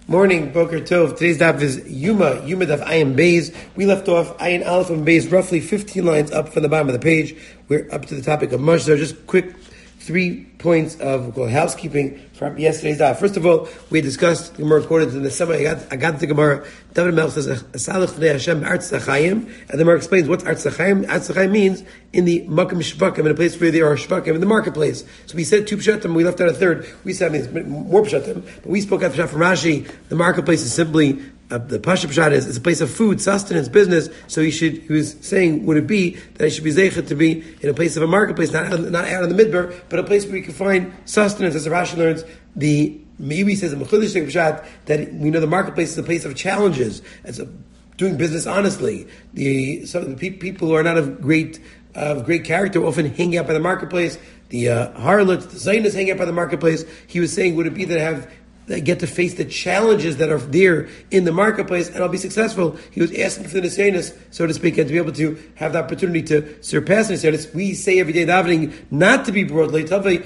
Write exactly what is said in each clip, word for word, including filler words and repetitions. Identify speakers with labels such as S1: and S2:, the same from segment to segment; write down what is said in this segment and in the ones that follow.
S1: Morning, Boker Tov. Today's daf is Yuma, Yuma daf Ayin Beis. We left off Ayin Aleph and Beis, roughly fifteen lines up from the bottom of the page. We're up to the topic of Mashzar. Just quick three points of called housekeeping from yesterday's daf. First of all, we discussed the Gemara quoted in the summer. I got, I got the Gemara. David Melch says, "Asalach v'nei Hashem Arz Zachayim," and the Gemara explains what Arz Zachayim. Arz Zachayim means in the Makom Shvakim, in a place where there are Shvakim in the marketplace. So we said two pshatim. We left out a third. We said I mean, more pshatim, but we spoke out pshat from Rashi. The marketplace is simply Uh, the Pasha Pshat is it's a place of food, sustenance, business. So he should. He was saying, would it be that I should be zeichet to be in a place of a marketplace, not not out in the midbar, but a place where you can find sustenance, as the Rashi learns. The maybe says in Mechulish Pshat that we know the marketplace is a place of challenges, as a doing business honestly. The some of the pe- people who are not of great of great character often hang out by the marketplace. The uh, harlots, the Zionists hang out by the marketplace. He was saying, would it be that I have that get to face the challenges that are there in the marketplace, and I'll be successful. He was asking for the Nisyanis, so to speak, and to be able to have the opportunity to surpass the Nisyanis. We say every day davening not to be brought late. We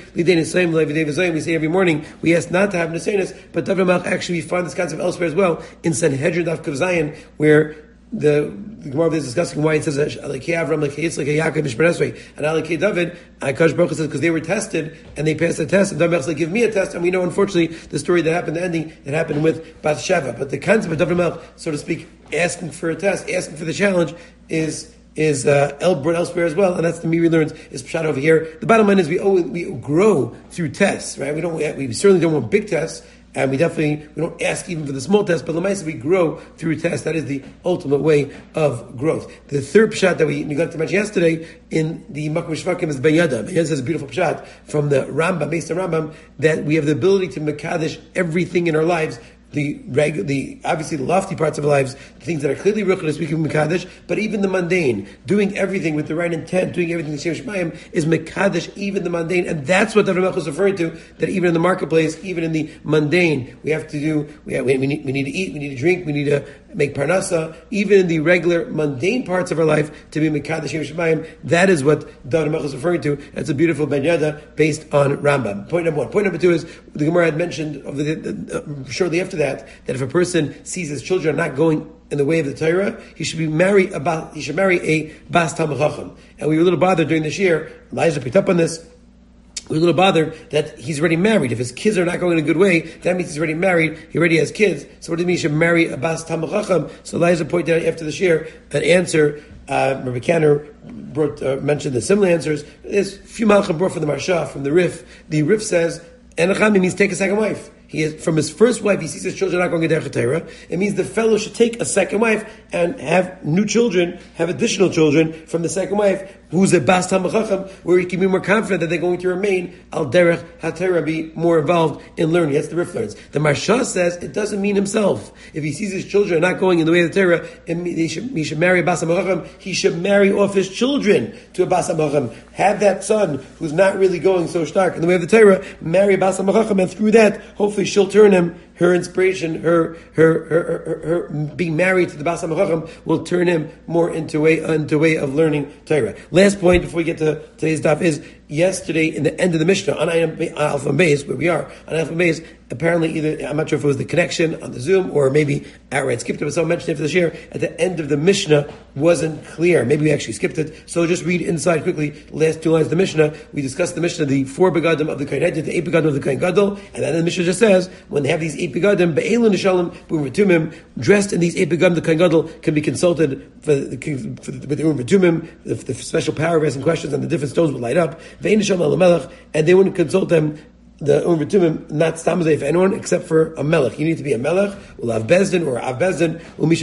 S1: say every morning we ask not to have Nisyanis, but David Malch actually we find this concept elsewhere as well in Sanhedrin Daf Kav Zayin, where the the Gemara is discussing why it says Alekei Avram, Alekei Yitzchak, Yaakov, Mishpar Esrei, and Alekei David. Akash Baruch Hu says because they were tested and they passed the test, and David Melch said, "Give me a test." And we know, unfortunately, the story that happened, the ending that happened with Bathsheba. But the concept of David Melch, so to speak, asking for a test, asking for the challenge, is is uh, el brought elsewhere as well, and that's the Miri learns is pshat over here. The bottom line is we always, we grow through tests, right? We don't we certainly don't want big tests. And we definitely, we don't ask even for the small test, but Lamaisa, we grow through tests. That is the ultimate way of growth. The third pshat that we neglected to mention yesterday in the Makom Shvakim is Ben Yada. Ben Yada says a beautiful pshat from the Rambam, based on Rambam, that we have the ability to mekadesh everything in our lives. The reg, the obviously the lofty parts of our lives, the things that are clearly ruchnis, we can mekadesh, but even the mundane, doing everything with the right intent, doing everything the Shem Shemayim is mekadesh, even the mundane, and that's what David Melch is referring to. That even in the marketplace, even in the mundane, we have to do. We have, we, we need we need to eat, we need to drink, we need to make parnasa. Even in the regular mundane parts of our life, to be mekadesh Shem Shemayim, that is what David Melch is referring to. That's a beautiful Ben Yada based on Rambam. Point number one. Point number two is the Gemara had mentioned of the, the, uh, shortly after that, that if a person sees his children not going in the way of the Torah, he should be marry about he should marry a bas talmid chacham. And we were a little bothered during this year. Elijah picked up on this. We were a little bothered that he's already married. If his kids are not going in a good way, that means he's already married. He already has kids. So what does it mean he should marry a bas talmid chacham? So Elijah pointed out after this year an answer. Uh, Rabbi Kanner brought uh, mentioned the similar answers. There's a few malachim brought from the Marsha, from the Rif. The Rif says enachami means take a second wife. He is, from his first wife, he sees his children not going to Derech Torah. It means the fellow should take a second wife and have new children, have additional children from the second wife, who's a bas talmid chacham, where he can be more confident that they're going to remain al derech haTorah, be more involved in learning. That's the Rif learns. The Marsha says it doesn't mean himself. If he sees his children not going in the way of the Torah, he should, he should marry a bas talmid chacham. He should marry off his children to a bas talmid chacham. Have that son who's not really going so stark in the way of the Torah, marry a bas talmid chacham, and through that, hopefully she'll turn him, her inspiration, her her her, her, her being married to the Bas HaMachacham will turn him more into a into a way of learning Torah. Last point before we get to today's daf is yesterday in the end of the Mishnah on Alpha Beis, where we are on Alpha Beis. Apparently, either I'm not sure if it was the connection on the Zoom or maybe outright skipped it, but someone mentioned it for this year. At the end of the Mishnah wasn't clear. Maybe we actually skipped it. So just read inside quickly the last two lines of the Mishnah. We discussed the Mishnah, the four begadim of the Kohen Hedyot, the eight begadim of the Kohen Gadol, and then the Mishnah just says when they have these eight begadim, be'elun nishalom b'um v'tumim, dressed in these eight begadim, the Kohen Gadol can be consulted for the, for the, with the um v'tumim, the, the special paragraphs and questions, and the different stones would light up. Ve'en nishalom al melech, and they wouldn't consult them. The um v'tumim not stamazay for anyone except for a melech. You need to be a melech, will have bezdin or av bezdin,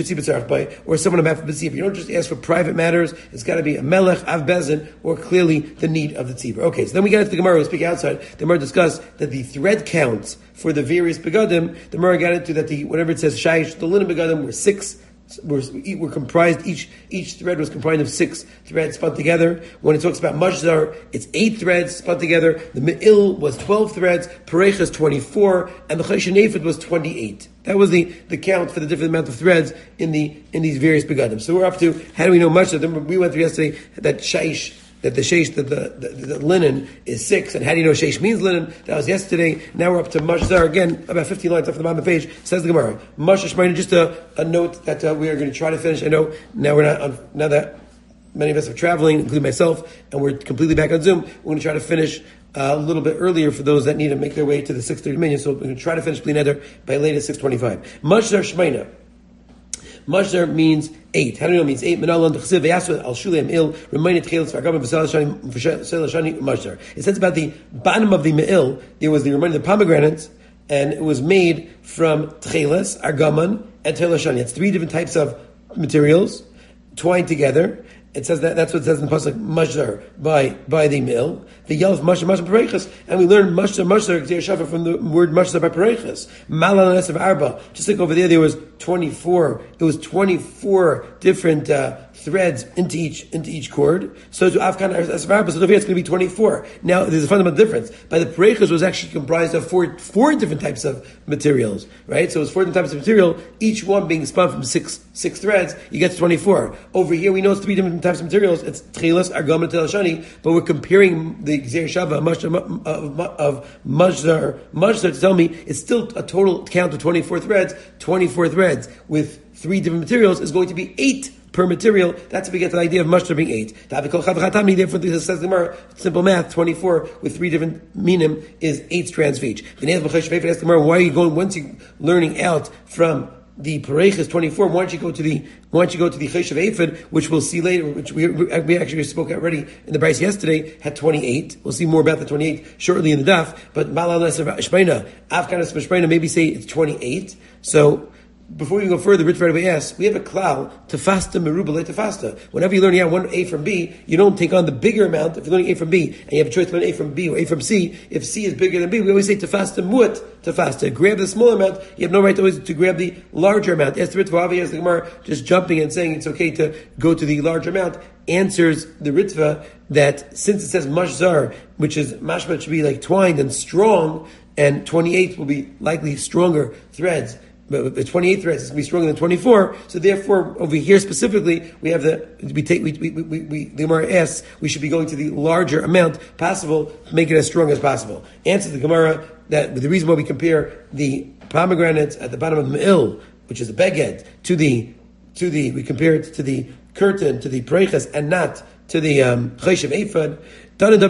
S1: or someone of If you don't just ask for private matters, it's got to be a melech, av bezdin, or clearly the need of the tzibur. Okay, so then we get into the Gemara. We speak outside. The Gemara discussed that the thread counts for the various begadim. The Gemara got into that the whatever it says shayish, the linen begadim were six. Were, were comprised, each each thread was comprised of six threads spun together. When it talks about Mashzar, it's eight threads spun together. The Me'il was twelve threads, Parecha is twenty-four, and the Choshen was twenty-eight. That was the, the count for the different amount of threads in the in these various begadim. So we're up to, how do we know Mashzar? We went through yesterday that Shaish that the sheish, that the, the, the linen is six, and how do you know sheish means linen? That was yesterday. Now we're up to mashzar again, about fifteen lines off the bottom of the page. Says the Gemara, Mashzar Shemaina. Just a, a note that uh, we are going to try to finish. I know now we're not on, now that many of us are traveling, including myself, and we're completely back on Zoom. We're going to try to finish uh, a little bit earlier for those that need to make their way to the six thirty minyan. So we're going to try to finish Bli Neder by latest six twenty-five. Mashzar Shemaina. Mashzar means eight. How do you know it means eight? It says about the bottom of the me'il, there was the reminder of the pomegranates, and it was made from tchelas, argaman, and telashani. It's three different types of materials twined together. It says that that's what it says in the pasuk mashzar by by the mill. The yelf mashzar mashzar pareichas, and we learn mashzar mashzar gzir shafa from the word mashzar by pareichas. Malalas of arba. Just like over there, there was twenty-four. It was twenty-four different uh, threads into each into each cord. So to Afghan as arba, so over here it's going to be twenty-four. Now there's a fundamental difference. By the pareichas was actually comprised of four four different types of materials, right? So it was four different types of material, each one being spun from six six threads. You get to twenty-four. Over here, we know it's three different types of materials. It's tchelas, argam, and telashani, but we're comparing the gzeir shava of, of mashzar mashzar to tell me it's still a total count of twenty-four threads. twenty-four threads with three different materials is going to be eight per material. That's how we get to the idea of mashzar being eight. Therefore, this says the Gemara, simple math, twenty-four with three different minim is eight strands of each. Ask the Gemara, why are you going, once you're learning out from the pareichas twenty-four, why don't you go to the why don't you go to the cheshav ephod, which we'll see later, which we, we actually spoke already in the Bryce yesterday, had twenty-eight. We'll see more about the twenty-eight shortly in the daf. But malalas shmeina, afkanas shmeina, maybe say it's twenty-eight. So before we go further, Rich right away asks, we have a klal, tefasta merubah tefasta. Whenever you learn yeah, one A from B, you don't take on the bigger amount. If you're learning A from B, and you have a choice to learn A from B or A from C, if C is bigger than B, we always say tefasta muat tefasta. Grab the small amount, you have no right to always to grab the larger amount. Yes, the Ritva, yes, the Gemara, just jumping and saying it's okay to go to the larger amount, answers the Ritva that since it says mashzar, which is mashma, should be like twined and strong, and twenty-eight will be likely stronger threads. But the twenty-eight threads is going to be stronger than twenty-four. So therefore, over here specifically, we have the we take we we we, we the Gemara asks we should be going to the larger amount possible to make it as strong as possible. Answer the Gemara that the reason why we compare the pomegranates at the bottom of the me'il, which is the beged, to the to the we compare it to the curtain, to the preiches, and not to the cheshav ephod. We like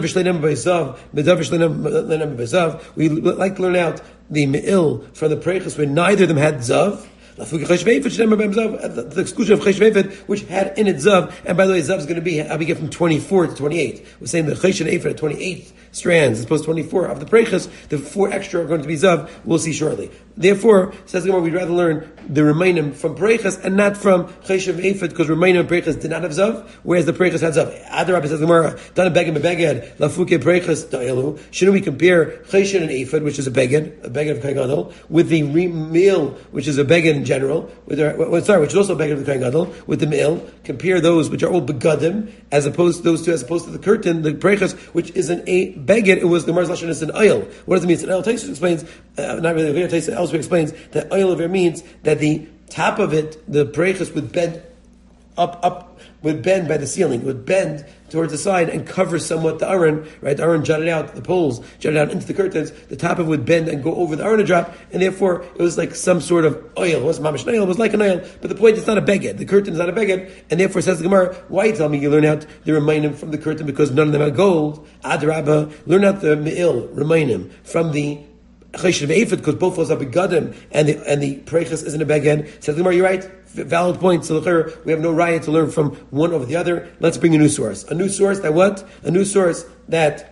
S1: to learn out the me'il from the preiches where neither of them had zav. The exclusion of cheshav ephod, which had in it zav, and by the way, zav is going to be how we get from twenty-four to twenty-eight. We're saying the cheshav ephod at twenty-eight strands, as opposed to twenty-four of the preiches. The four extra are going to be zav. We'll see shortly. Therefore, says the Gemara, we'd rather learn the remaining from preiches and not from cheshav ephod, because remaining and preiches did not have zav, whereas the preiches had zav. Adarab says the Gemara, done a beged beged lafuke preiches da'ilu. Shouldn't we compare cheshav and ephod, which is a beged, a beged of Kohen Gadol, with the meal, which is a beged in general, with our, well, sorry, which is also a beged of the Kohen Gadol, with the meal? Compare those which are all begadim, as opposed to those two, as opposed to the curtain, the preiches, which isn't a beged. It was the Gemara's lashon is an oil. What does it mean? It's an oil. Taisus explains, uh, not really. Taisus elsewhere explains that oil over means that the top of it, the preiches, would bend up, up, would bend by the ceiling, would bend towards the side and cover somewhat the aron, right? The aron jutted out, the poles jutted out into the curtains, the top of it would bend and go over the aron drop, and therefore it was like some sort of oil. It wasn't mamish oil, it was like an oil, but the point is not a beged. The curtain is not a beged, and therefore says the Gemara, why you tell me you learn out the remainim from the curtain because none of them are gold? Adrabah, learn out the me'il, remainim, from the cheshav ephod, because both of those are begadim, and the and the preiches isn't a beged. Says the Gemara, you're right. Valid point. So we have no riot to learn from one over the other. Let's bring a new source. A new source that what? A new source that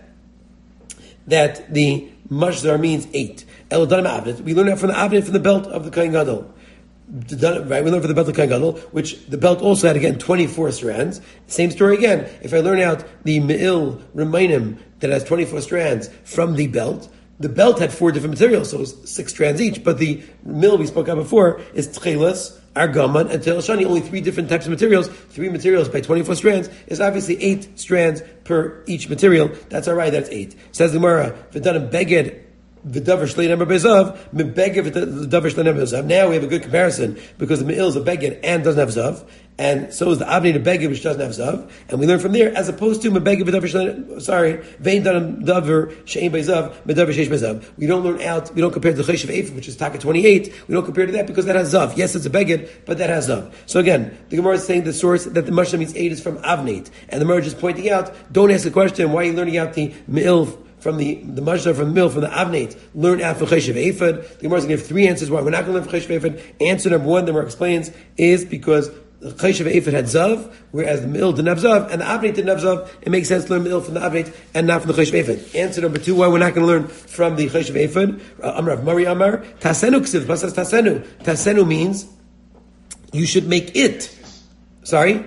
S1: that the mashzar means eight. We learn that from the avnei, from the belt of the Kohen Gadol. Right, we learn from the belt of Kohen Gadol, which the belt also had again twenty-four strands. Same story again. If I learn out the me'il remainim that has twenty-four strands from the belt, the belt had four different materials, so it was six strands each. But the mill we spoke about before is tchelas, argaman, and telashani, only three different types of materials. Three materials by twenty-four strands is obviously eight strands per each material. That's all right, that's eight. Says the Gemara, v'danim beged v'davar shlei nemar bezav, mebeged v'davar shlei nemar bezav. Now we have a good comparison, because the me'il is a beged and doesn't have zav. and so is the avnei to beged which doesn't have zav, and we learn from there as opposed to mebeged v'davar. Sorry, vein davar she'ein by zav medavar sheish by zav. We don't learn out. We don't compare to the cheshav ephod, which is taka twenty-eight. We don't compare to that because that has zav. Yes, it's a beged, but that has zav. So again, the Gemara is saying the source that the mashna means eight is from avnei, and the Gemara is pointing out. Don't ask the question why are you learning out the me'il from the the mashna from the mill from the avnei. Learn out for cheshav ephod. The Gemara is going to give three answers why we're not going to learn for cheshav ephod. Answer number one, the Gemara explains, is because the cheshav ephod had zav, whereas the mill didn't have zav, and the avnei didn't have zav. It makes sense to learn mill from the avnei and not from the cheshav ephod. Answer number two, why we're not going to learn from the cheshav ephod. Amar Rav Mari Amar tasenu ksiv. Pasas tasenu. Tasenu means you should make it. Sorry,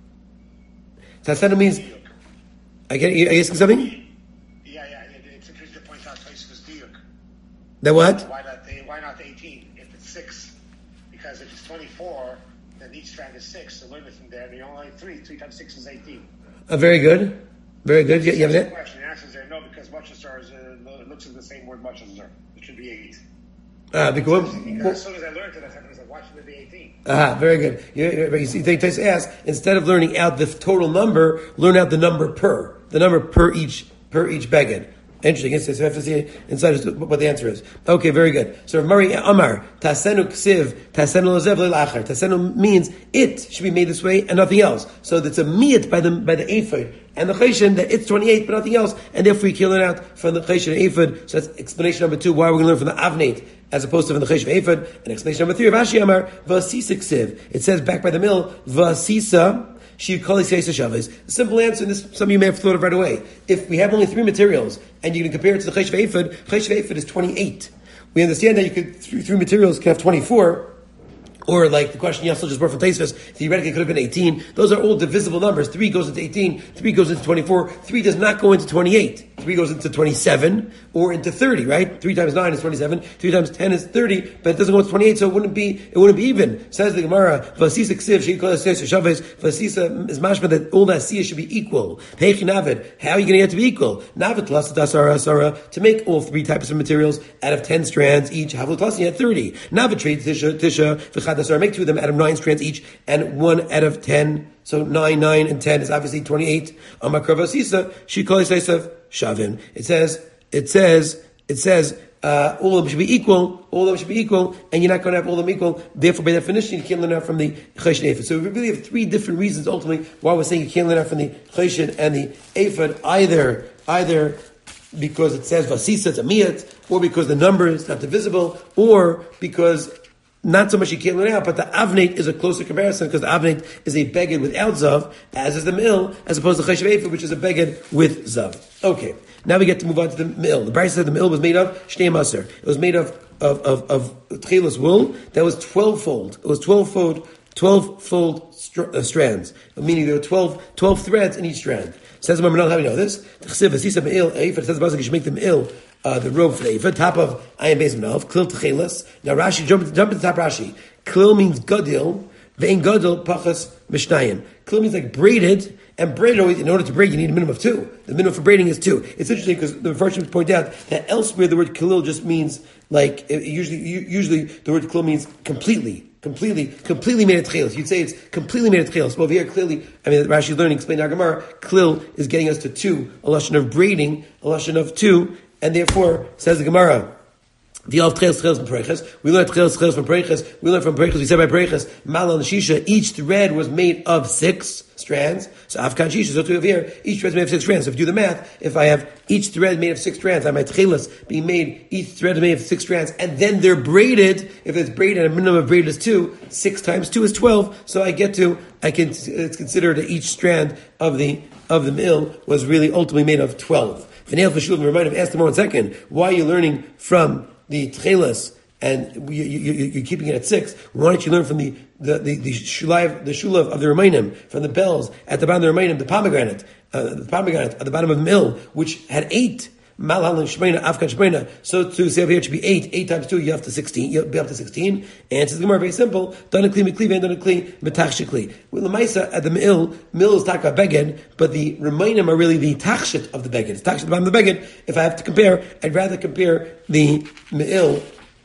S1: tasenu means. I get. Are you asking something?
S2: Yeah, yeah. It's interesting to point out Tosfos diuk.
S1: That what?
S2: Why not? Why not eighteen? If it's six, because if it's twenty-four, then each strand is six. So learn it from there. And you only three. Three times six is eighteen.
S1: Uh, very good. Very good. You, you have it?
S2: Question. The answer is there. No, because Muchasar is uh, looks at the same word Muchasar. It should be eight.
S1: Uh, because,
S2: because as soon as I learned it, I was like, why should it be eighteen?
S1: Ah, very good. You, you see, they just ask, instead of learning out the total number, learn out the number per. The number per each, per each beged. Interesting. So I have to see inside what the answer is. Okay, very good. So Mari Amar, Tasenu Ksiv, Tasenu Lozev Le'lachar. Tasenu means it should be made this way and nothing else. So that's a miyat by the, by the ephod. And the cheshen, that it's twenty-eight but nothing else. And therefore we kill it out from the cheshen ephod. So that's explanation number two, why we're going to learn from the avnei as opposed to from the cheshen ephod. And explanation number three, of Ashi Amar, Vasisa Ksiv. It says back by the mill, Vasisa, She calls The simple answer, and this some of you may have thought of right away. If we have only three materials, and you can compare it to the cheshav ephod, cheshav ephod is twenty-eight. We understand that you could three, three materials can have twenty-four. Or like the question Yassel just brought from Tosfos, theoretically it could have been eighteen. Those are all divisible numbers. Three goes into eighteen, three goes into twenty-four, three does not go into twenty-eight. Three goes into twenty-seven or into thirty, right? Three times nine is twenty-seven, three times ten is thirty, but it doesn't go into twenty-eight, so it wouldn't be it wouldn't be even. Says the Gemara, Vasisa Ksiv, Vasisa is mashma that all that Asiya should be equal. Heichi Navid, how are you going to get to be equal? Navid Tlasa Dasara Asara, to make all three types of materials out of ten strands each, Havlu Tlasa, you had thirty. Navid trades Tisha, Tisha, make two of them out of nine strands each, and one out of ten. So nine, nine, and ten is obviously twenty-eight. Shavin. It says, it says, it says, uh, all of them should be equal. All of them should be equal, and you're not going to have all of them equal. Therefore, by definition, you can't learn out from the cheshen ephod. So we really have three different reasons ultimately why we're saying you can't learn out from the cheshen and the ephod. Either, either because it says vasisa, it's a miyat, or because the number is not divisible, or because not so much you can't learn out, but the avnei is a closer comparison because the avnei is a beged without zav, as is the mill, as opposed to cheshav ephod, which is a beged with zav. Okay, now we get to move on to the mill. The Brisa said the mill was made of shnei maser. It was made of of of, of tchelis wool that was twelve fold. It was twelve fold, twelve fold str- uh, strands, meaning there were twelve, twelve threads in each strand. Says the Maimon, how do we know this? It says the Pasuk, you should make the mill. Uh, the robe for the ephod, top of ayin beis melf, klil techelas. Now Rashi, jump, jump to the top Rashi. Klil means gadil, vein gadil pachas mishnayim. Klil means like braided, and braided always, in order to braid, you need a minimum of two. The minimum for braiding is two. It's interesting because the first point out that elsewhere the word klil just means like, it usually, usually the word klil means completely. Completely, completely made of tchelis. You'd say it's completely made of tchelis. Well, over here, clearly, I mean, Rashi learning, explain our Gemara, klil is getting us to two, a lashon of braiding, a lashon of two, and therefore, says the Gemara, the of tchelis tchelis from preches. We learned tchelis tchelis from preches. We learned from preches. We said by preches, malal shisha. Each thread was made of six strands. So afkan shisha. So to have here, each thread is made of six strands. So if you do the math, if I have each thread made of six strands, I have my tchelis being made. Each thread is made of six strands, and then they're braided. If it's braided, a minimum of braided is two. Six times two is twelve. So I get to. I can. It's considered that each strand of the of the mill was really ultimately made of twelve. V'neil v'shul, remind him, ask them one second, why are you learning from the tchelis and you, you, you, you're keeping it at six? Why don't you learn from the the the, the shulav, the shulav of the Remainim, from the bells at the bottom of the Remainim, the pomegranate, uh, the pomegranate at the bottom of the mill, which had eight. Malhal and Shmeina, Afkan Shmeina. So to say over here it should be eight. Eight times two, you have to sixteen. You'll be up to sixteen. And it's very simple. Done a kli mikli, and done a kli metachshikli. Well, the Maisa at the mill, mill is taka beged, but the remainim are really the tachshit of the beged. It's tachshit of the beged. If I have to compare, I'd rather compare the mill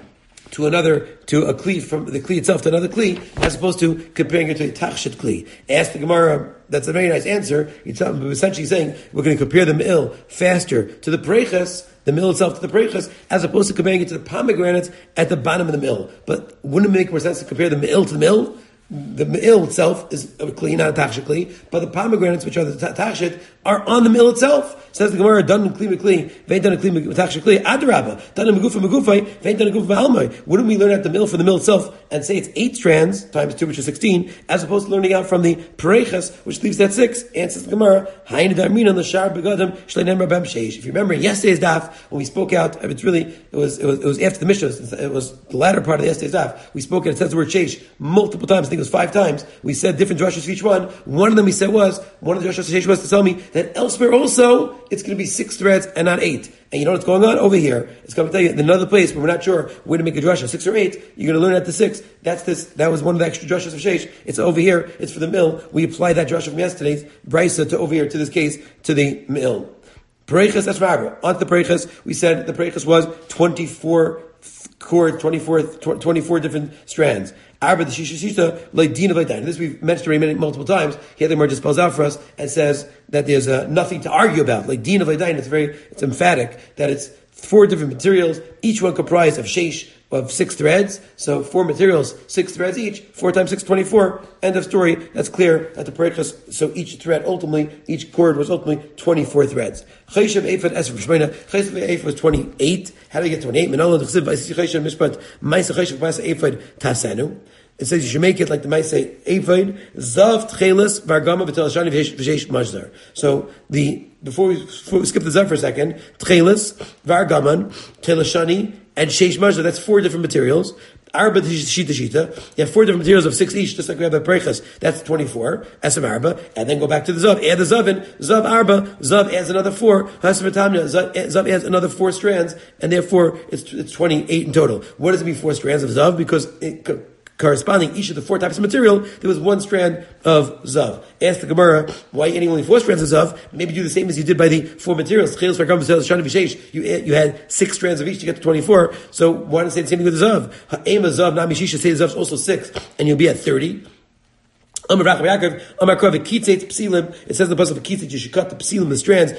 S1: to another, to a kli, from the kli itself to another kli, as opposed to comparing it to a tachshit kli. Ask the Gemara, that's a very nice answer. It's essentially saying we're going to compare the me'il faster to the preches, the mill itself to the preches, as opposed to comparing it to the pomegranates at the bottom of the mill. But wouldn't it make more sense to compare the mill to the mill? The me'il itself is a kli, not a tachshit kli, but the pomegranates, which are the tachshit, are on the mill itself. Says the Gemara, done in kli mekli, vein done in kli tachshit kli, adrabba, done in megufa megufay, vein done in megufa ma'almai. Wouldn't we learn at the mill for the mill itself and say it's eight strands times two, which is sixteen, as opposed to learning out from the pereches, which leaves that six? Answers the Gemara, hayin darmin on the shar begadim shleinem rabem sheish. If you remember yesterday's daf when we spoke out, it's really it was it was it was after the Mishnah, it was the latter part of the yesterday's daf. We spoke out. It says the word sheish multiple times. I think it was five times. We said different drashas for each one. One of them we said was, one of the drashas for was to tell me that elsewhere also, it's going to be six threads and not eight. And you know what's going on over here? It's going to tell you in another place where we're not sure where to make a drasha, six or eight. You're going to learn at the six. That's this. That was one of the extra drashas of sheish. It's over here. It's for the mill. We apply that drasha from yesterday's brisa to over here, to this case, to the mill. Pereches, that's Rabba. On to the pereches, we said the pereches was twenty-four chords, twenty-four, twenty-four different strands. Arba the shisha shisha like din of like that. This we've mentioned already multiple times. Here the Gemara just spells out for us and says that there's uh, nothing to argue about. Like din of like that. It's very, it's emphatic that it's four different materials, each one comprised of sheish, of six threads. So four materials, six threads each. Four times six, twenty-four. End of story. That's clear at the pereches. So each thread ultimately, each cord was ultimately twenty-four threads. Cheshav Ephod Esfer Shmeina. Cheshav Ephod was twenty-eight. How do we get twenty-eight? Menolah D'chsiv V'Yisich Cheshav Mishpat Ma'aseh Cheshav Ma'aseh Ephod Tasenu. It says you should make it like the Ma'aseh Ephod Zav Tchelis Vargama V'Tel Shani V'Sheish Mazdar. So the before we, before we skip the Zav for a second, Tchelis Vargaman Telashani and Sheish Mazdar. That's four different materials. Arba shita shita. You have four different materials of six each, just like we have at Pereches. That's twenty-four. Esem arba, and then go back to the zav. Add the zav in. Zav arba. Zav adds another four. Hasem tamya. Zav adds another four strands, and therefore it's it's twenty-eight in total. What does it mean four strands of zav? Because it, corresponding each of the four types of material, there was one strand of zav. Ask the Gemara, why any only four strands of zav? Maybe do the same as you did by the four materials. You you had six strands of each to get to twenty-four. So why not say the same thing with the zav? Ha'ema zav, not mishisha, say the zav is also six, and you'll be at thirty. It says in the pasuk of kitzit, you should cut the psilim, the strands.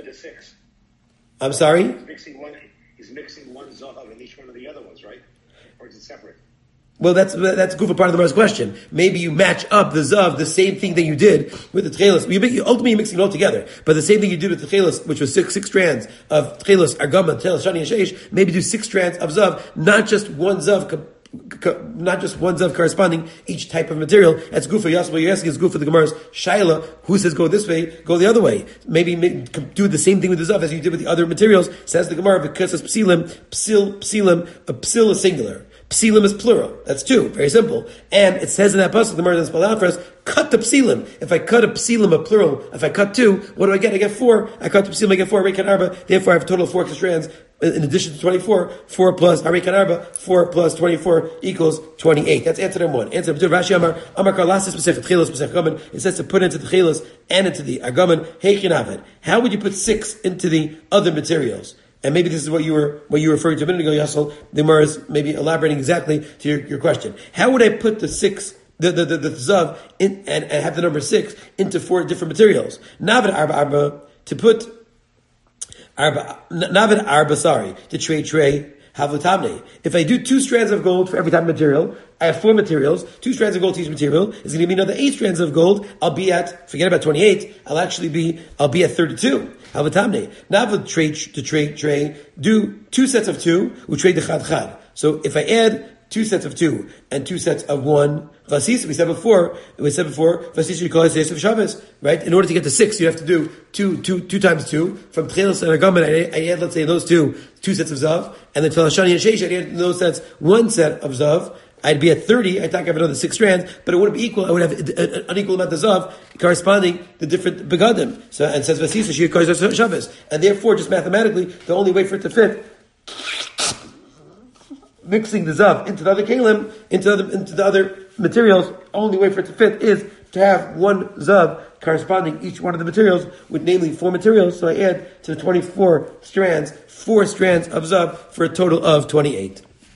S1: I'm sorry?
S2: He's mixing one, he's mixing one zav in each one of the other ones, right? Or is it separate?
S1: Well, that's that's good for part of the Gemara's question. Maybe you match up the zav, the same thing that you did with the tchelis. You, you ultimately you're mixing it all together, but the same thing you did with the tchelis, which was six six strands of tchelis, argama, tchelis, shani, and sheish. Maybe do six strands of zav, not just one zav. Co- co- not just one zav corresponding each type of material. That's good for Yasser. What you're asking is good for the Gemara's shaila. Who says go this way, go the other way? Maybe make, do the same thing with the zav as you did with the other materials. Says the Gemara, because it's psilim, psil, psilim, a psil is singular. Psilim is plural. That's two. Very simple. And it says in that pasuk, the Gemara doesn't spell out for us, cut the psilim. If I cut a psilim, a plural, if I cut two, what do I get? I get four. I cut the psilim, I get four. Arekan arba. Therefore, I have a total of four extra strands. In addition to twenty-four, four plus Arekan arba, four plus twenty-four equals twenty-eight. That's answer number one. Answer number two, Rashi Amar, Amar Karlas specific, Tchelos specific, Gaman. It says to put into the Tchelos and into the Agaman, Heikin Avid. How would you put six into the other materials? And maybe this is what you were what you were referring to a minute ago, Yassel. The Gemara is maybe elaborating exactly to your, your question. How would I put the six, the the the, the zav in and, and have the number six into four different materials? Navid arba arba to put arba navid arba sorry to trade tray havutamne. If I do two strands of gold for every type of material, I have four materials, two strands of gold to each material. It's going to give me another eight strands of gold. I'll be at, forget about twenty-eight, I'll actually be, I'll be at thirty-two. Havatamne. Now for trade, to trade, trade, do two sets of two, we trade the chad chad. So if I add two sets of two and two sets of one, vasis, we said before, we said before, vasis you call it Seis of Shabbos, right? In order to get to six, you have to do two, two, two times two. From Tchelos and Agaman, I, I add, let's say, those two, two sets of Zav, and then Telashani and Sheish, I add in those sets one set of Zav. I'd be at thirty, I'd talk have another six strands, but it wouldn't be equal, I would have an unequal amount of zav corresponding the different begadim. So, and says Vasisa, she occurs as Shabbos. And therefore, just mathematically, the only way for it to fit, mixing the zav into the other kalim, into the other, into the other materials, only way for it to fit is to have one zav corresponding each one of the materials, with namely four materials. So I add to the twenty-four strands, four strands of zav for a total of twenty-eight.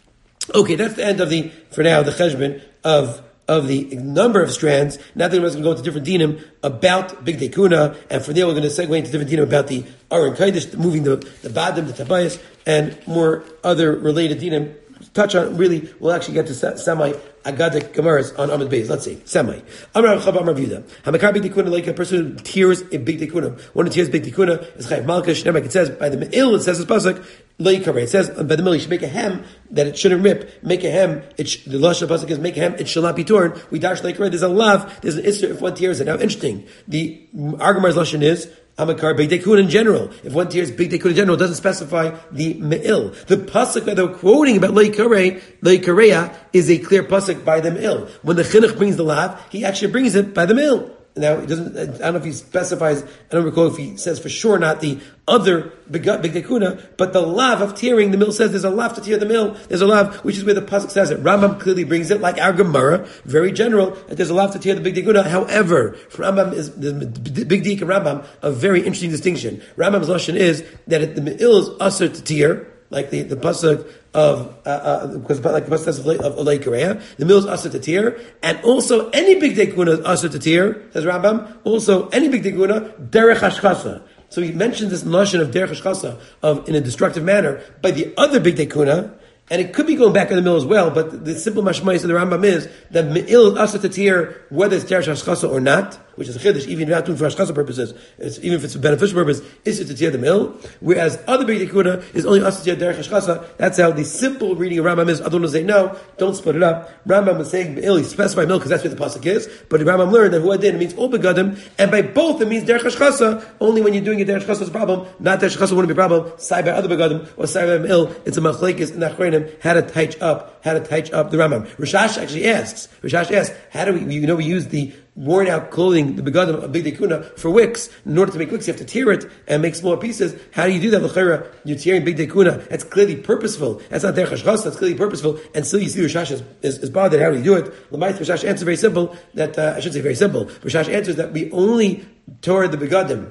S1: Okay, that's the end of the, for now, the cheshbon of of the number of strands. Now the Gemara is going to go into different dinim about Big Dekuna, and from there we're going to segue into different dinim about the Aron Kaidish, moving the, the Badim, the Tabayas, and more other related dinim. Touch on, really, we'll actually get to semi Agadic Gemaras on Amud Beis. Let's see. Semi. Amar Chav Amar Yehuda. Hamakar Big Dekuna, like a person who tears a Big Dekuna. One who tears Big Dekuna is Chayav Malka. Shnemak, it says, by the Me'il, it says this pasuk, Leikare. It says, by the Me'il, you should make a hem that it shouldn't rip. Make a hem, it sh- the Lashon pasuk is make a hem, it shall not be torn. We dash Leikare, there's a lav, there's an Isser if one tears it. Now, interesting. The Argamar's Lashon is, Amakar Big Dekun in general. If one tears Big Dekun in general, it doesn't specify the Me'il. The pasuk that they're quoting about Leikare, Leikareya, is a clear pasuk by the Me'il. When the Chinuch brings the lav, he actually brings it by the Me'il. Now, it doesn't, I don't know if he specifies, I don't recall if he says for sure not the other Big Dekuna, but the lav of tearing, the mill says there's a lav to tear the mill, there's a lav, which is where the pasuk says it. Rambam clearly brings it, like our Gemara, very general, that there's a lav to tear the Big Dekuna. However, Rambam is, the Big Dik and Rambam, a very interesting distinction. Rambam's lashon is that it, the mill is usher to tear, like the, the pasuk of, uh, uh, because like the pasuk says of Olei Korea, the mill is usher to tear, and also any Big Dekuna is usher to tear, says Rambam, also any Big Dekuna, derech hashchasa. So he mentions this notion of derech hashchasa, of in a destructive manner, by the other Big Dekuna, and it could be going back in the mill as well, but the simple mashmais of the Rambam is that me'il is asa to tear whether it's derech hashchasa or not, which is a chiddush, even if you're not doing for hashchasa purposes, it's, even if it's a beneficial purpose, is it to tear the mill, whereas other Big Dekuna is only asa to tear derech hashchasa. That's how the simple reading of Rambam is. I don't want to say no, don't split it up. Rambam was saying me'il, he specified mill because that's where the pasuk is, but the Rambam learned that huadin means all begadim, and by both it means derech hashchasa. Only when you're doing it derech hashchasa is a problem, not derech hashchasa wouldn't be a problem. Sai by other begadim or sai by me'il, it's a machlekes in achronim how to touch up, how to touch up the Rambam. Rishash actually asks, Rishash asks, how do we, you know, we use the worn out clothing, the begadim of Big Dekuna for wicks. In order to make wicks, you have to tear it and make smaller pieces. How do you do that? L'chera, you're tearing Big Dekuna. That's clearly purposeful. That's not derech hashchasa. That's clearly purposeful. And still, you see Rishash is, is, is bothered. How do you do it? L'mayit Rishash answers very simple. That uh, I should say very simple. Rishash answers that we only tore the begadim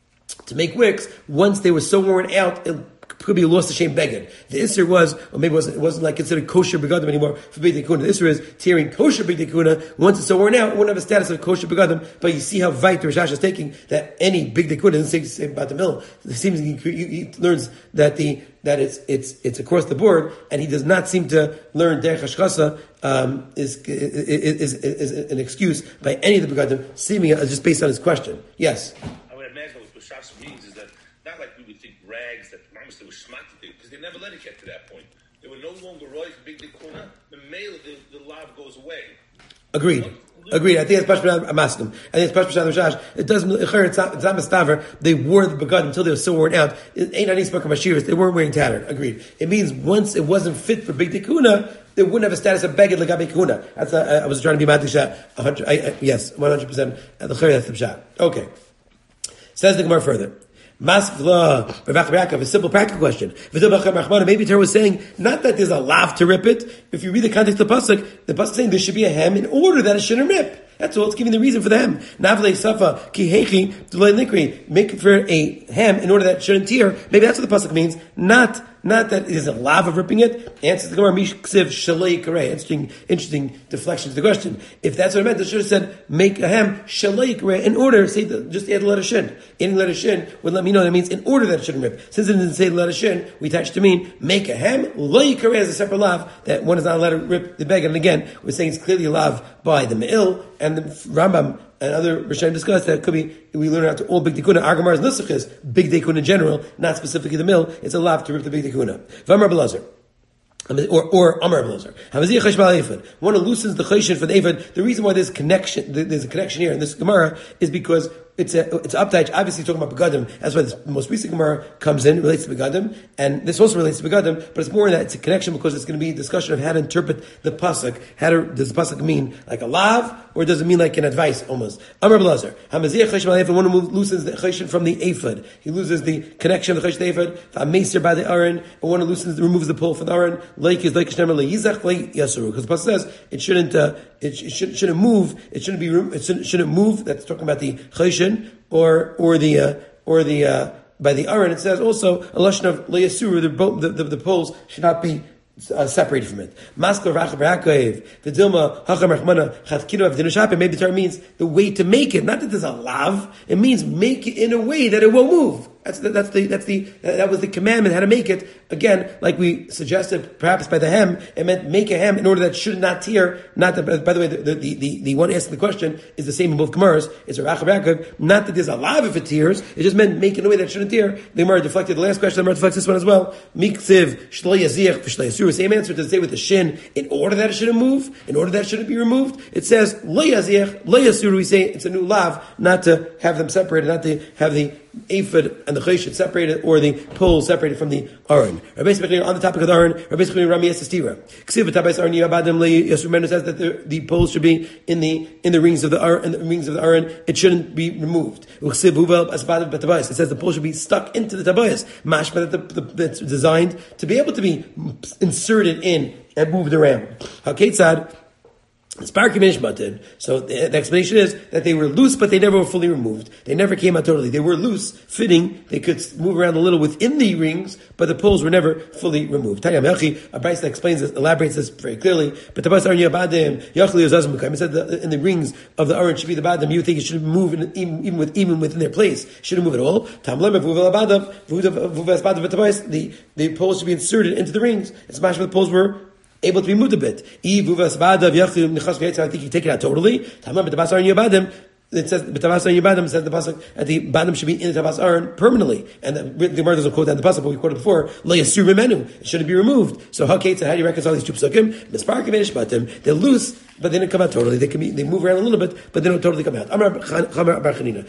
S1: to make wicks once they were so worn out. It, could be a lost to shame beggar. The Isser was, or maybe it wasn't, it wasn't like considered kosher begadim anymore for Big Dekuna. The Isser is tearing kosher Big Dekuna. Once it's so worn out, it wouldn't have a status of kosher begadim. But you see how Vait the Rishash is taking that any Big Dekuna doesn't say, say about the mill. It seems he, he, he learns that the that it's it's it's across the board, and he does not seem to learn derech hashchasa um, is, is, is is is an excuse by any of the begadim, seeming uh, just based on his question. Yes.
S3: I would imagine what Rishash means is that not like we would think rags that mamas they were shmati because they never let it get to that point. They were no longer royal Big Dekuna. The male, the, the lav goes away.
S1: Agreed. Agreed. I think it's Pashpashad. I'm asking. I think it's Pashpashad Rishash. It doesn't. It's not mistaver. They wore the begadim until they were so worn out. It ain't any spoken Mashiras. They weren't wearing tattered. Agreed. It means once it wasn't fit for Big Dekuna, they wouldn't have a status of beged legabe kuna. That's uh, I was trying to be matisha. Yes, one hundred percent. The chayr that's the pshat. Okay. Says the Gemara further. Maskvla, a simple practical question. Maybe Torah was saying not that there's a lav to rip it. If you read the context of the pasuk, the pasuk is saying there should be a hem in order that it shouldn't rip. That's all. It's giving the reason for the hem. Navle safa ki hechi nikri. Make for a hem in order that it shouldn't tear. Maybe that's what the pasuk means. Not. Not that it is a lav of ripping it. Answers the Gemara, Mish Ksiv Shalei Karei. Interesting, interesting deflection to the question. If that's what it meant, it should have said, make a hem Shalei Karei. In order, say, the, just add the letter shin. Adding the letter shin would let me know that it means in order that it shouldn't rip. Since it didn't say the letter shin, we attach to mean, make a hem, Lei Karei as a separate lav, that one is not allowed to rip the bag. And again, we're saying it's clearly a lav by the Me'il, and the Rambam, and other Rishonim discussed that it could be, we learn out to all Big Dekuna. Our Gemara's Nusach is Big Dekuna in general, not specifically the mill. It's a lav to rip the Big Dekuna. V'amar Belazar. Or, or Amar Blazer. One who loosens the cheshin for the Evad. The reason why there's connection, there's a connection here in this Gemara is because it's a, it's update, obviously talking about Begadim. That's why this most recent Gemara comes in, relates to Begadim, and this also relates to Begadim, but it's more that it's a connection because it's going to be a discussion of how to interpret the pasuk. How to, does the pasuk mean like a lav, or does it mean like an advice almost? Amar Blazer. Hamaziyah cheshin b'al one who loosens the cheshin from the Ephod. He loses the connection of the cheshin to the Ephod. V'ameser by the Aron, and one who loosens, removes the pull from the Aron. Like is like Shnemer leYizach le Yasuru. Because the pasuk says it shouldn't, uh, it, it should, shouldn't move. It shouldn't be, it shouldn't, shouldn't move. That's talking about the cheshin. Or or the uh, or the uh, by the Aron, it says also a lashon of leyasuru. The, the the the poles should not be Uh, separated from it. Maskor Rachav Yaakov, the Dilma Hacham Rachmana Chatkino of Dinushape. Maybe the term means the way to make it. Not that there's a lav. It means make it in a way that it will move. That's the, that's the that's the that was the commandment how to make it. Again, like we suggested, perhaps by the hem, it meant make a hem in order that it should not tear. Not that. By the way, the the, the, the one asking the question is the same in both Gemaras. It's a Rachav Yaakov. Not that there's a lav if it tears. It just meant make it in a way that it shouldn't tear. The Gemara deflected the last question. The Gemara deflects this one as well. Miksiv Shlo Yazich V'Shlo Yasur. Same answer. Does it say with the shin in order that it shouldn't move, in order that it shouldn't be removed? It says Lo Yazich Lo Yasur. We say it's a new lav, not to have them separated, not to have the aphid and the chesed separated, or the pole separated from the aron. Rabbi Shimon, on the topic of the aron, Rabbi Shimon Rami Yesestira. Ksiv v'tabais aron yabadem le Yisrael says that the, the poles should be in the in the rings of the aron, in the rings of the aron. It shouldn't be removed. It says the pole should be stuck into the tabayas. Mashma that the, the, that's designed to be able to be inserted in and moved around. Haketzad. So the, the explanation is that they were loose, but they never were fully removed. They never came out totally. They were loose, fitting. They could move around a little within the rings, but the poles were never fully removed. Tanya Melchi, a Braisa explains this, elaborates this very clearly. But it said that in the rings of the aron should be the badim. You would think it should move in, even, even with even within their place. Shouldn't move at all. The the poles should be inserted into the rings. It's much the poles were able to be moved a bit. I think you take it out totally. It says the Tabas Aron Yibadam says the pasuk that the Badam should be in the Tabas Aron permanently, and the, the Gemara doesn't quote that in the pasuk, but we quoted before. Lo Yasur Mimenu, it shouldn't be removed. So how Kate, how do you reconcile these two pasukim? Misparkim Ishbatim, they're loose, but they didn't come out totally. They can be, they move around a little bit, but they don't totally come out. Amar Chamar Bar Chanina.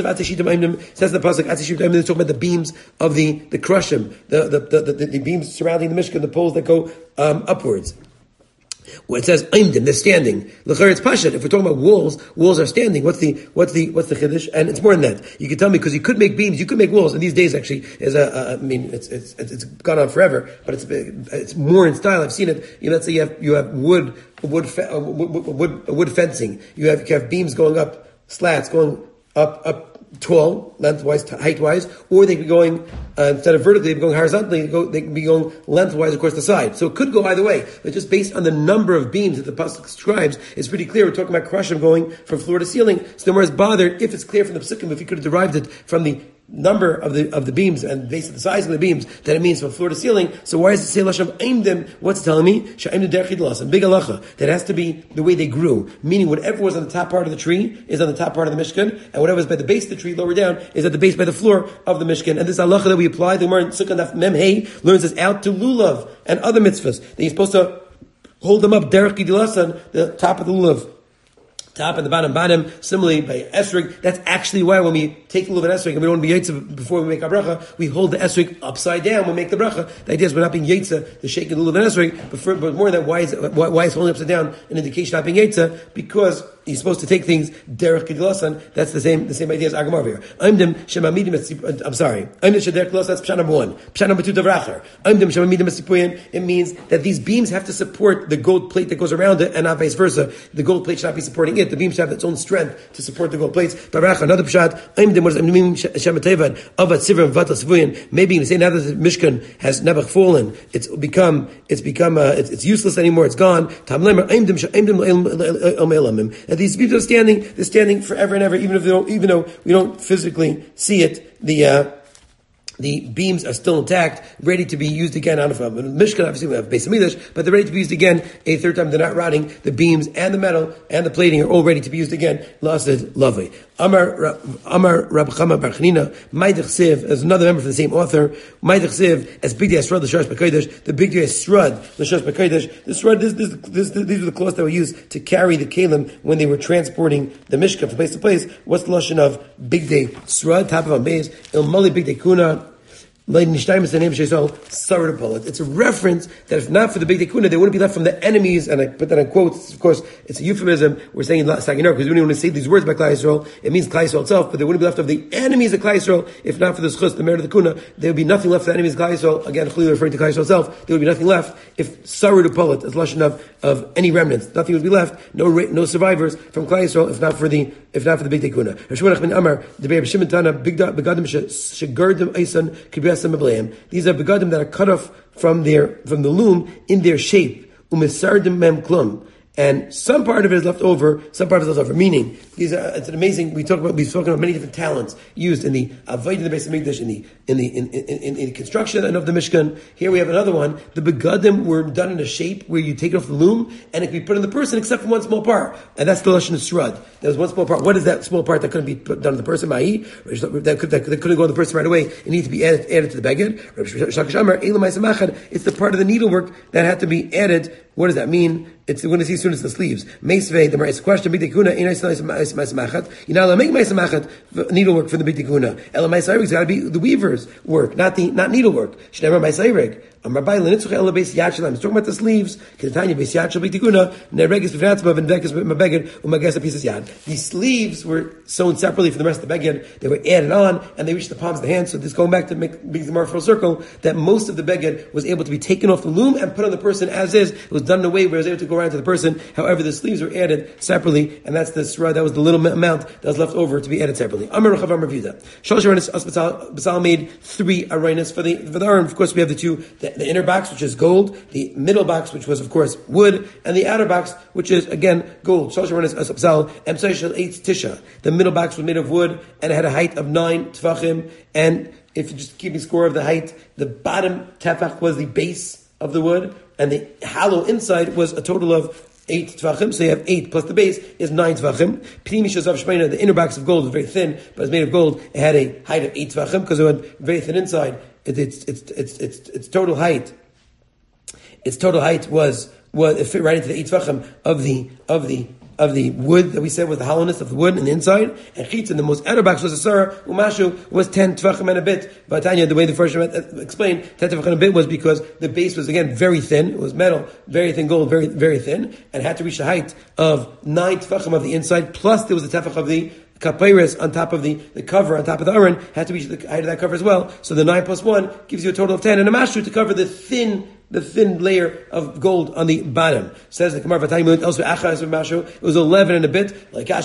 S1: Says the pasuk Atzishim Daimim. They're talking about the beams of the the crushim, the the, the the the beams surrounding the Mishkan, the poles that go um, upwards. Where it says "Aimdim," they're standing. L'chayr, it's pashat. If we're talking about walls, walls are standing. What's the what's the what's the chiddush? And it's more than that. You can tell me because you could make beams, you could make walls. And these days, actually, is a, a I mean, it's it's it's gone on forever, but it's it's more in style. I've seen it. You know, let's say you have you have wood wood fe- uh, wood, wood, wood fencing. You have you have beams going up, slats going up up. Tall, lengthwise, height-wise, or they could be going, uh, instead of vertically, they could be going horizontally, they, go, they can be going lengthwise across the side. So it could go either way, but just based on the number of beams that the pasuk describes, it's pretty clear. We're talking about crushim going from floor to ceiling. So the Gemara is bothered if it's clear from the pasukim, if you could have derived it from the number of the of the beams and based on the size of the beams that it means from floor to ceiling. So why does it say Lashem Aimdim? What's it telling me? Sha'im derechid big halacha. That has to be the way they grew. Meaning whatever was on the top part of the tree is on the top part of the Mishkan, and whatever was by the base of the tree lower down is at the base by the floor of the Mishkan. And this halacha that we apply, the Gemara in Sukkah Daf Mem Hey learns this out to lulav and other mitzvahs that you're supposed to hold them up derech gidilasan, the top of the lulav. Top and the bottom, bottom. Similarly, by esrig, that's actually why when we take the lulav esrig and we don't want to be yetza before we make our bracha, we hold the esrig upside down when we make the bracha. The idea is we're not being yetza, the shaking the lulav esrig, but, for, but more than that, why is why, why is holding upside down an indication of not being yetza? Because you're supposed to take things derech gedilasan. That's the same the same idea as Agamar here. I'm dem shemamidim. I'm sorry. I'm dem shederech gedilasan. That's pshat number one. Pshat number two davracher. I'm dem shemamidim esipuyin. It means that these beams have to support the gold plate that goes around it, and not vice versa. The gold plate should not be supporting it. The beam should have its own strength to support the gold plates. Davracher. Another pshat. I'm dem what is amim shematevan avat sivrim vatal sipuyin. Maybe you say now that the Mishkan has never fallen, it's become it's become uh, it's, it's useless anymore. It's gone. Tamlemer. I'm dem I'm dem elamim. These beams are standing, they're standing forever and ever, even if they don't, even though we don't physically see it, the, uh, the beams are still intact, ready to be used again. I don't know if I'm Mishkan, obviously we have Beis Hamikdash, but they're ready to be used again a third time. They're not rotting. The beams and the metal and the plating are all ready to be used again. Lasid Lavai. Amar Amar Rab Chama Bar Chanina, Maidich Siv, as another member from the same author, Maidich Siv, as Big Day Esrad L'Shash B'Kodesh, the Big Day Esrad L'Shash B'Kodesh, the Esrad, this, this, this, this, these were the cloths that were used to carry the Kalim when they were transporting the Mishkan from place to place. What's the Lashon of Big Day Esrad, top of a maze, Il Mali Big Day Kuna, it's a reference that if not for the big dekuna, they wouldn't be left from the enemies, and I put that in quotes, of course, it's a euphemism, we're saying Saginor, because we don't even want to say these words by Klai Yisrael, it means Klai Yisrael itself, but they wouldn't be left of the enemies of Klai Yisrael, if not for the schus, the merit of the kuna, there would be nothing left for the enemies of Klai Yisrael, again, Chulil referring to Klai Yisrael itself, there would be nothing left, if Saru to Pulit, as Lashon of, of any remnants, nothing would be left, no no survivors from Klai Yisrael, if not for the, if not for the big dekuna. Rashmonach ben Amar, the Be'er Shimon Tana, big begadim shegardim eisan, kibbas These are begadim that are cut off from their from the loom in their shape. Umesardim mem klum. And some part of it is left over, some part of it is left over. Meaning, these are, it's an amazing. We talk about we've spoken about many different talents used in the avodah in the Beis Hamikdash, in the in the in, in, in, in the construction and of the Mishkan. Here we have another one. The begadim were done in a shape where you take it off the loom and it can be put on the person except for one small part, and that's the lashon shrud. There was one small part. What is that small part that couldn't be put done on the person? Ma'i that could that, that couldn't go on the person right away. It needed to be added added to the beged. It's the part of the needlework that had to be added. What does that mean? It's we're going to see soon as the sleeves. Meisvei, the Marais question, Big Tikuna, you're not allowed to make Maismachat needlework for the Big Tikuna. Ela Maisayrig has got to be the weaver's work, not the not needlework. Shnever Maisayrig. I'm talking about the sleeves. These sleeves were sewn separately from the rest of the beged. They were added on, and they reached the palms of the hands. So this going back to make the more full circle, that most of the beged was able to be taken off the loom and put on the person as is. It was done in a way where it was able to go around to the person. However, the sleeves were added separately, and that's the srud. That was the little amount that was left over to be added separately. Amar Rachav Amar Viuda. Shalosh Aronis Basal made three aronis for the for the aron. Of course, we have the two. The, the inner box, which is gold, the middle box, which was, of course, wood, and the outer box, which is, again, gold. The middle box was made of wood, and it had a height of nine tefachim, and if you just keep score of the height, the bottom tefach was the base of the wood, and the hollow inside was a total of eight tefachim, so you have eight plus the base is nine tefachim. The inner box of gold was very thin, but it's made of gold. It had a height of eight tefachim because it had very thin inside. It, it's, it's, it's, it's, its total height, its total height was, was, it fit right into the eight tefachim of the, of the, of the wood that we said was the hollowness of the wood in the inside, and chitz, and the most outer box was a sarah, umashu was ten tefachim and a bit. But Tanya, the way the first explained, ten tefachim and a bit was because the base was again very thin, it was metal, very thin gold, very, very thin, and had to reach the height of nine tefachim of the inside, plus there was a tefach of the kapeiris on top of the, the cover, on top of the aron, had to reach the height of that cover as well. So the nine plus one gives you a total of ten, and a mashu to cover the thin, the thin layer of gold on the bottom. Says the Gemara, it was eleven and a bit. Like the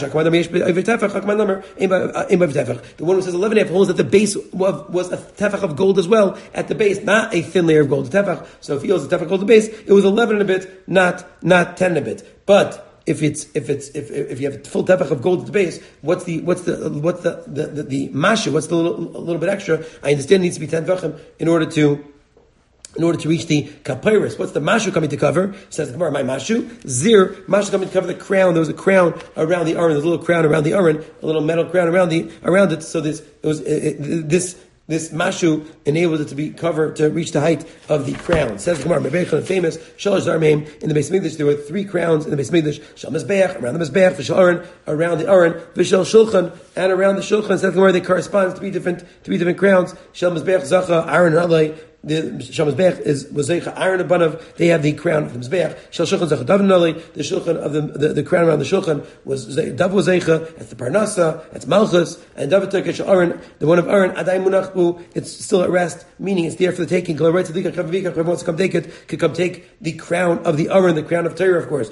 S1: one who says eleven and a half holds that the base was a tefach of gold as well at the base, not a thin layer of gold. Tefach. So if he holds a tefach of gold at the base, it was eleven and a bit, not not ten and a bit. But If it's if it's if if you have a full tefach of gold at the base, what's the what's the what's the the, the, the masha? What's the little, a little bit extra? I understand it needs to be ten tefachim in order to in order to reach the kapeiris. What's the mashu coming to cover? Says the Gemara, my mashu zir mashu coming to cover the crown. There was a crown around the aron. There's a little crown around the aron, a little metal crown around the around it. So this it was it, it, this. This mashu enabled it to be covered to reach the height of the crown. Says the Gemara, Mebechel, famous Shalosh Zarmeim in the Beis Hamikdash. There were three crowns in the Beis Hamikdash: Shal Mizbeach, around the Mizbeach; V'Shal Aron, around the Aron; V'Shal Shulchan, and around the Shulchan. Says the Gemara, they correspond to three different three different crowns. Shal Mizbeach, Zacha, Aron, and Alei. The Shal Mizbeach is was Zeicha Aaron Abanav. They have the crown of the Mizbeach. Shal Shulchan Zeicha Dav Nali. The Shulchan of the, the the crown around the Shulchan was Dav was Zeicha. That's the Parnasa. That's Malchus. And David took Shal Aaron, the one of Aaron Adai Munachbu. It's still at rest, meaning it's there for the taking. Whoever wants to come take it could come take the crown of the Aaron, the crown of Torah, of course.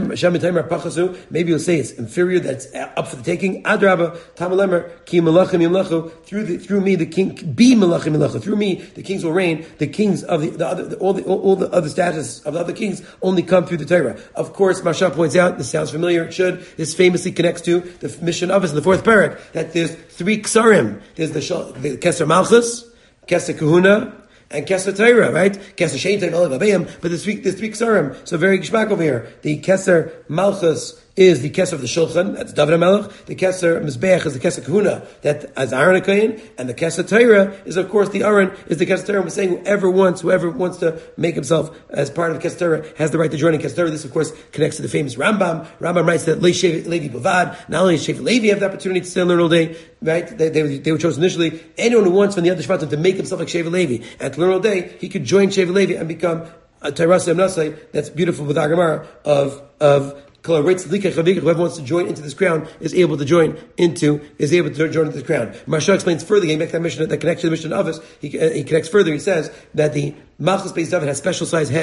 S1: Maybe you'll say it's inferior. That's up for the taking. Adraba Tamalemer Ki Malachim Yimlachu. Through the through me the king be Malachim Yimlachu. Through me the kings will reign. The kings of the, the other, the, all the all the other status of the other kings only come through the Torah. Of course, Masha points out, this sounds familiar, it should, this famously connects to the mission of us in the fourth parak, that there's three ksarim. There's the, the Keser Malchus, Keser Kahuna, and Keser Torah, right? Keser Shein and Olav Abayim, but there's three, there's three ksarim. So very gishmak over here. The Keser Malchus is the Keser of the Shulchan, that's David HaMelech. The Keser Mizbeach is the Keser Kahuna, that as Aaron HaKohen, and the Keser Torah is, of course, the Aaron is the Keser Torah. We're saying whoever wants, whoever wants to make himself as part of the Keser Torah has the right to join in Keser Torah. This, of course, connects to the famous Rambam. Rambam writes that Lei Shevet Levi Bavad, not only Shevet Levi have the opportunity to stay and learn all day, right? They, they, they were chosen initially. Anyone who wants from the other Shvatim to make himself like Shevet Levi and to learn all day, he could join Shevet Levi and become a Tairasa Amnasai. That's beautiful with Agamara of, of, whoever wants to join into this crown is able to join into is able to join into the crown. Marsha explains further, getting back to that mission that connects to the mission of us. He, uh, he connects further. He says that the Malchus Beis David has special sized heads,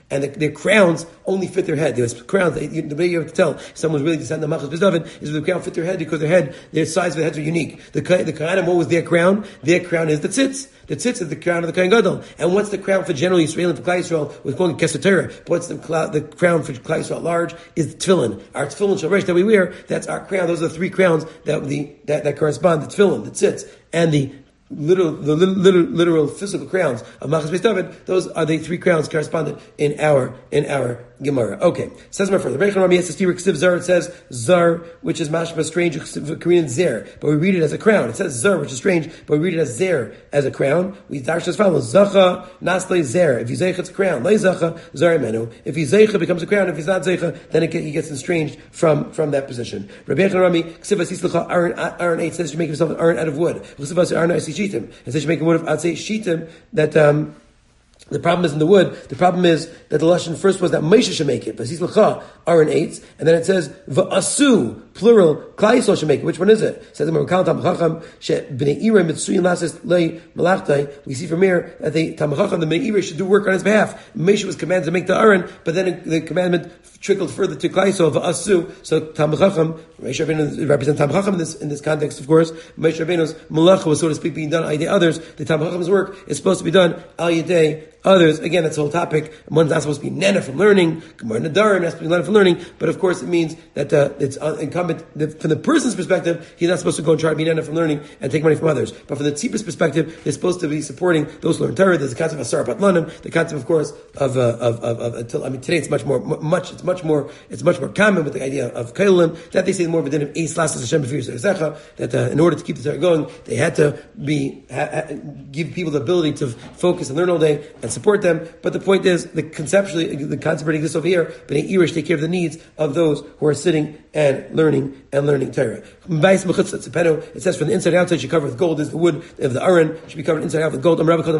S1: and the, their crowns only fit their head. There was crowns. They, the way you have to tell if someone's really descendant of Malchus David is if the crown fit their head because their head, their size of their heads are unique. The the Kohanim, what was their crown? Their crown is the tzitz. The tzitz is the crown of the Kohen Gadol. And what's the crown for general Yisrael and for Klal Yisrael? We're calling it Keser Torah. But what's the, the crown for Klal Yisrael at large? Is the tefillin. Our tefillin shel resh that we wear. That's our crown. Those are the three crowns that the that, that correspond. The tefillin, the tzitz, and the literal, the literal, literal physical crowns of Malchus Beis David. Those are the three crowns corresponded in our in our Gemara. Okay, says more further. Rechon Rami has to Zar. It says Zar, which is mashma strange, Korean Zer, but we read it as a crown. It says Zar, which is strange, but we read it as Zer as a crown. We dash as follows: Zacha Nasle Zer. If he's Zeicha, it's a crown. Le Zacha Zar Menu. If he's Zeicha, it becomes a crown. If he's not Zeicha, then it get, he gets estranged from from that position. Rabbi Rechon Rami Ksivas Islecha Aaron Aaron eight says you make yourself an Aaron out of wood. Ksivas Aaron Asi Shitim. It says you make a wood of I'd say Shitim that. um The problem isn't the wood. The problem is that the lashon first was that Moshe should make it, but he's l'cha Aaron eights, and then it says va'asu plural Klal Yisrael should make it. Which one is it? It says we see from here that the Talmid Chacham, the Bnei Ira, should do work on his behalf. Moshe was commanded to make the Aaron, but then the commandment trickled further to Klal Yisrael va'asu. So Talmid Chacham, Moshe Rabbeinu represents Talmid Chacham in this in this context, of course. Moshe Rabbeinu's malacha was, so to speak, being done al yedei others. The Talmid Chacham's work is supposed to be done al yedei others. Again, that's the whole topic. One's not supposed to be nena from learning. Gemara Nadarim has to be nena from learning. But of course, it means that uh, it's incumbent that from the person's perspective, he's not supposed to go and try to be nena from learning and take money from others. But from the tzibur's perspective, they're supposed to be supporting those who learn Torah. There's the concept of asar patlanim, the concept, of course, of uh, of, of, of until I mean today it's much more much it's much more it's much more common with the idea of kailim that they say more of a din of eis lasses Hashem b'fir secha, that uh, in order to keep the Torah going, they had to be ha, ha, give people the ability to focus and learn all day and support them. But the point is, the conceptually, the concept exists over here, but in Irish take care of the needs of those who are sitting and learning and learning Torah. It says from the inside and outside should cover with gold, is the wood of the Aaron should be covered inside out with gold. Anytime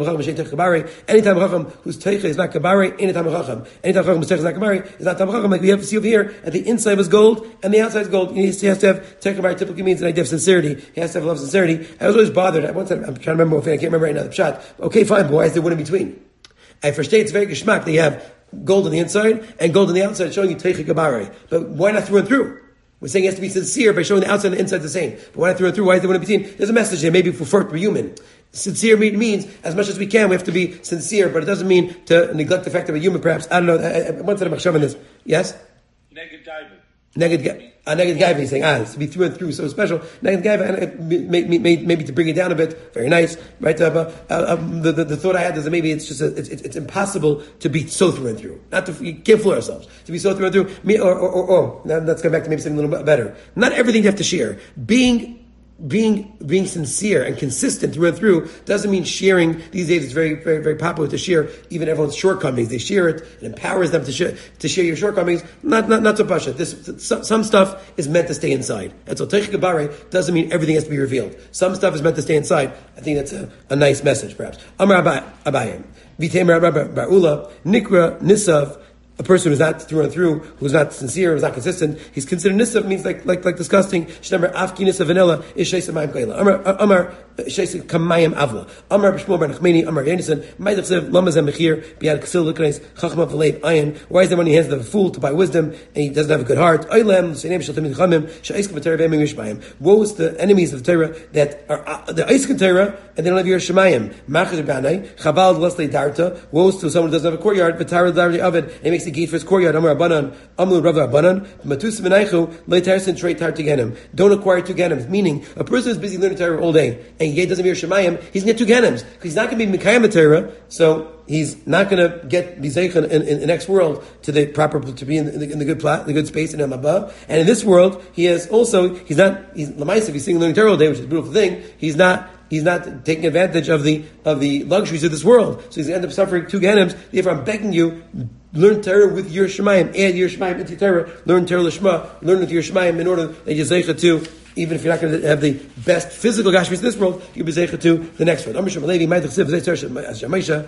S1: Chacham whose Teicha is not Kabari, anytime Chacham, anytime Chacham whose Teicha is not Kabari, is not Tam Chacham, like we have to see over here, at the inside was gold and the outside is gold. He has to have Teicha Kabari, typically means an idea of sincerity. He has to have love of sincerity. I was always bothered. At one time, I'm trying to remember, I can't remember right now the shot. Okay, fine, but why is there one in between? I first it's very geschmack. They have gold on the inside and gold on the outside, showing you teicha kabare. But why not through and through? We're saying it has to be sincere by showing the outside and the inside the same. But why not through and through? Why is there one in between? There's a message there. Maybe for we're human. Sincere means as much as we can. We have to be sincere, but it doesn't mean to neglect the fact of a human. Perhaps I don't know. One side of Machshav in this. Yes.
S3: Neged Gaiva.
S1: Neged uh, Neged Gaiva. He's saying ah, it's to be through and through so special. Neged Gaiva, maybe, maybe to bring it down a bit. Very nice, right? Uh, uh, um, the, the the thought I had is that maybe it's just a, it's, it's impossible to be so through and through. Not to you can't fool ourselves to be so through and through. Me or or, or, or now let's come back to maybe something a little bit better. Not everything you have to share. Being Being being sincere and consistent through and through doesn't mean sharing. These days it's very, very, very popular to share even everyone's shortcomings. They share it. It empowers them to share to share your shortcomings. Not not not so pasha. This some, some stuff is meant to stay inside. And so Teicha Kabare doesn't mean everything has to be revealed. Some stuff is meant to stay inside. I think that's a, a nice message, perhaps. Amar Abayim, V'Temer Ba'ula, Nikra Nisav. A person who's not through and through, who's not sincere, who's not consistent, he's considered nisav, means like like like disgusting. Shnemar afki nisav vanilla is sheisa mayim kaila. Amar Amar sheisa kamayim avla. Amar b'shmuel bar Nachmeni. Amar Yenison. Ma'idachsev lamazem mechir b'yad ksil l'kneis chachma v'leiv ayin. Why is there when he hands the fool to buy wisdom and he doesn't have a good heart? Oilem l'seinem shel tamid chamim she'aiskim v'Torah v'emim yishmayim. Woe is the enemies of the Torah that are uh, the aiskim Torah and they don't have your shemayim. Machir b'anai chabal l'slei darta. Woe to someone who doesn't have a courtyard. V'tara l'dardi avid and he makes the gate for his courtyard. Amar Abanan, Amlu Rav Abanan, Matusim Menaichu, Leitarsin Trey Tar Tiganim. Don't acquire two Ganims. Meaning, a person is busy learning Torah all day, and yet doesn't hear Shemayim, he's going to get two Ganims. Because he's not going to be Mikayim Torah, so he's not going to get Bizeichen in, in, in the next world to the proper, to be in the, in the good plot, the good space in Hamabah. And in this world, he has also, he's not, he's Lamaisa, he's sitting learning Torah all day, which is a beautiful thing, he's not, He's not taking advantage of the of the luxuries of this world. So he's going to end up suffering two Ganims. Therefore, I'm begging you, learn Torah with your Shemayim. Add your Shemayim into Torah. Learn Torah Lishma. Learn with your Shemayim in order that you're Zeicha to, even if you're not going to have the best physical Gashmis in this world, you'll be Zeicha to the next one.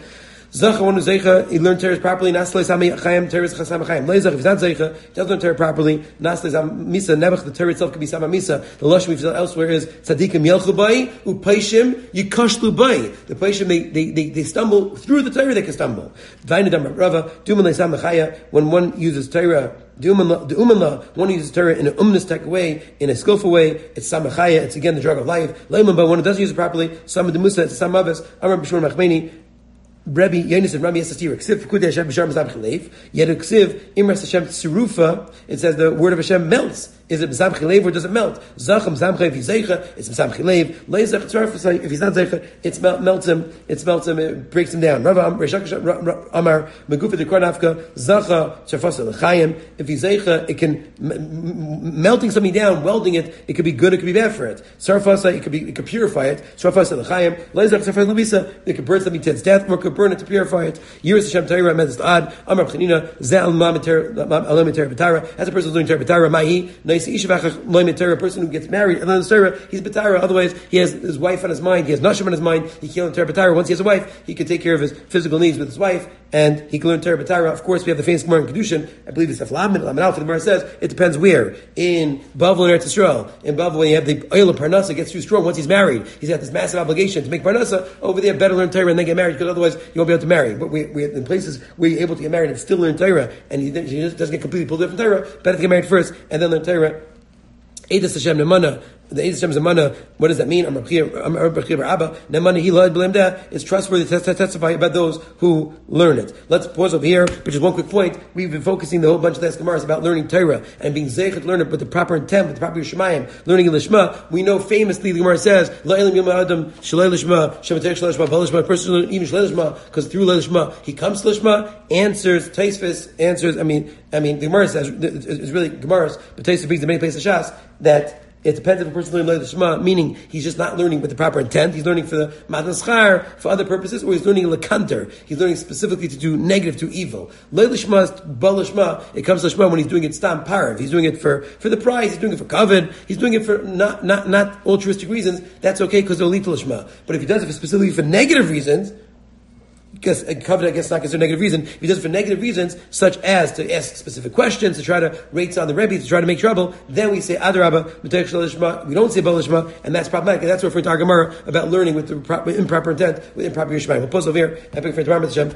S1: Zacha, one who's Zeicha, he learned Torah properly, Naslei Sami Chayim, Torah is Chasam Chayim. Leizach, if he's not Zeicha, he doesn't learn Torah properly, Naslei Sam Misa, Nebuch, the Torah itself could be Sama Misa. The Lashon we've said elsewhere is, Tzadikim Yelchu Bai, Upaishim Yikashlu Bai. The Paishim, they, they, they, they stumble, through the Torah they can stumble. Vainadam Rava, Duman Leisam Chaya, when one uses Torah, the Umanla, one uses Torah in an umnistic way, in a skillful way, it's Samachaya, it's again the drug of life. Leiman, but when it doesn't use it properly, Sama Demusa, it's Samavis, Amar Bishmur Machmeni, Rabbi Yonis and Rabbi Yesasira, Ksiv Kudei Hashem B'Shar Mazam Chalev, yet a Ksiv, Imras Hashem Tzirufa, it says the word of Hashem melts. Is it B'Zam Chilev or does it melt? Zachem Zam Chilev, if he's Zeicha, it's B'Zam Chilev. Leizach Tzarfasai, if he's not Zeicha, it melts him, it melts him, it breaks him down. Rava Amar, Megufa de Kornafka, Zacha Tzarfasai L'Chayim, if he's Zeicha, it can, melting something down, welding it, it could be good, it could be bad for it. Tzarfasai, it could be, it could purify it. Tzarfasai L'Chayim, Leizach Tzarfasai L'Misa, it could burn something to its death, or it could burn it to purify it. Yiras Hashem Torah, Medes Ad, Amar B'Chanina, Ze'al Ma'ameter, Alometer B'Tara, as a person doing Torah B'Tara, Mahi, a person who gets married and learns Torah, he's B'Tara. Otherwise, he has his wife on his mind, he has Nashim on his mind, he can't learn Torah B'Tara. Once he has a wife, he can take care of his physical needs with his wife, and he can learn Torah B'Tara. Of course, we have the famous Gemara in Kedushin, I believe it's the Lamed Alpha, the Gemara says, it depends where. In Bavel and Eretz Yisrael. In Bavel, when you have the oil of Parnasa, gets too strong. Once he's married, he's got this massive obligation to make Parnasa. Over there, better learn Torah and then get married, because otherwise, you won't be able to marry. But we, we in places where you're able to get married and still learn Torah, and he, he doesn't get completely pulled away from Torah, better to get married first, and then learn Torah. Eidas Hashem Nemana, the Eidas Hashem Nemana, what does that mean? Amar B'chir Abba, Nemana He Lo'ed B'Lem Deh, it's trustworthy to testify about those who learn it. Let's pause over here, but just one quick point. We've been focusing the whole bunch of the last Gemaras about learning Torah and being zeichet to learn it with the proper intent, with the proper Yishamayim, learning in Lishma. We know famously the Gemara says, La'elim Yom Adam, Shalei Lishma, Shematech Shalei Lishma, Bal Lishma, a person who even Shalei Lishma, because through Lishma, he comes to Lishma, answers, Taisvis, answers, I mean, I mean, the Gemara says, it's really Gemaras, but Taisvis brings the many places of Shas, that it depends if a person learning the Shema, meaning he's just not learning with the proper intent. He's learning for the Matan Schar, for other purposes, or he's learning Lekanter. He's learning specifically to do negative, to evil. Leil Shema, Bal Shema, it comes to Shema when he's doing it Stam Parav. He's doing it for, for the prize, he's doing it for Kavod, he's doing it for not, not, not altruistic reasons. That's okay because they'll lead to Shema. But if he does it for specifically for negative reasons, because covered, I guess, not considered negative reason. If he does it for negative reasons, such as to ask specific questions, to try to rate on the Rebbe, to try to make trouble, then we say Adarabba, B'Teich Shel Lishma. We don't say Bal Lishma, and that's problematic. And that's referring to our Gemara about learning with the proper, improper intent, with improper Yishmayim. We'll pause over here. Epic for tomorrow, Hashem.